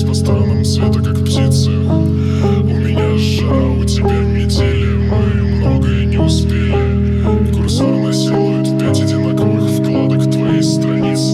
разбрелись по сторонам света, как птицы. У меня жара, у тебя метели. Мы многое не успели. Курсор насилует 5 одинаковых вкладок твоей страницы.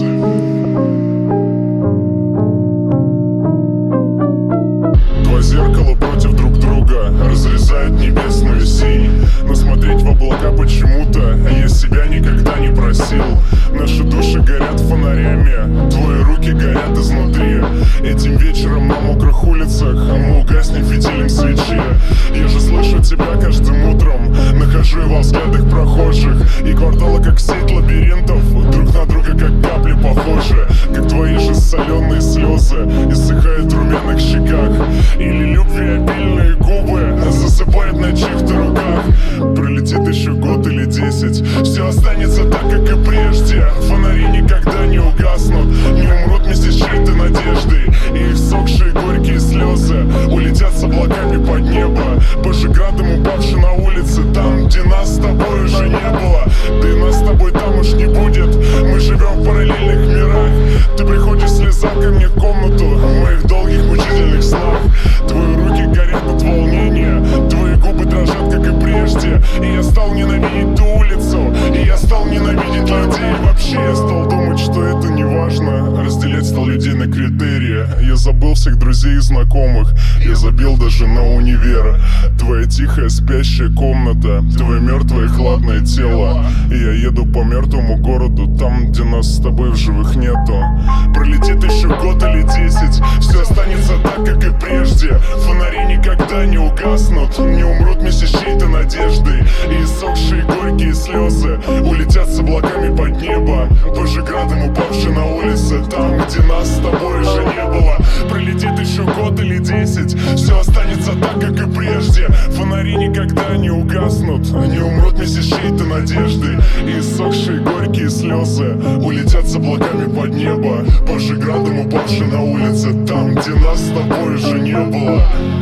Два зеркала против друг друга разрезают небесную синь. Но смотреть в облака почему-то я себя никогда не просил. Наши души горят фонарями, твои руки горят изнутри. Этим вечером на мокрых улицах мы угаснем фитилем свечи. Я же слышу тебя каждым утром, нахожу и во взглядах прохожих. И кварталы как сеть лабиринтов, друг на друга как капли похожи. Как твои же соленые слезы иссыхают в румяных щеках. Или любви обильные губы засыпают на чьих-то руках. Пролетит еще год или 10, все останется так, как и прежде. Фонари никогда не угаснут, не умрут вместе с чьей-то надеждой. И их сохшие горькие слезы улетят с облаками под небо, позже градом упавши на улице, там, где нас с тобой уже не было. Да и нас с тобой там уж не будет, мы живем в параллельных мирах. Ты приходишь слеза ко мне в комнату в моих долгих мучительных снах. Твои руки горят от волнения, твои губы дрожат, как и прежде. И я стал ненавидеть ту улицу, и я стал ненавидеть людей. Вообще я стал думать, что это не важно. Разделять стал людей на критерии. Я забыл всех друзей и знакомых, я забил даже на универ. Твоя тихая спящая комната, твое мертвое хладное тело. И я еду по мертвому городу, там, где нас с тобой в живых нету. Пролетит еще год или 10, все останется так, как и прежде. Фонари никогда не угаснут, не умрут вместе с чьей-то надеждой. И иссохшие горькие слезы улетят с облаками под небо, позже градом упавши на улице, там, где нас с тобой уже не было. Пролетит еще год или 10, все останется так, как и прежде. Фонари никогда не угаснут, не умрут вместе с чьей-то надеждой. И иссохшие горькие слезы улетят с облаками под небо, позже градом упавши на улице, там, где нас с тобой уже не было.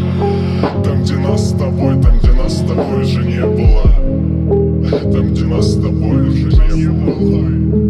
Там, где нас с тобой, там, где нас с тобой уже не было. Там, где нас с тобой уже не было.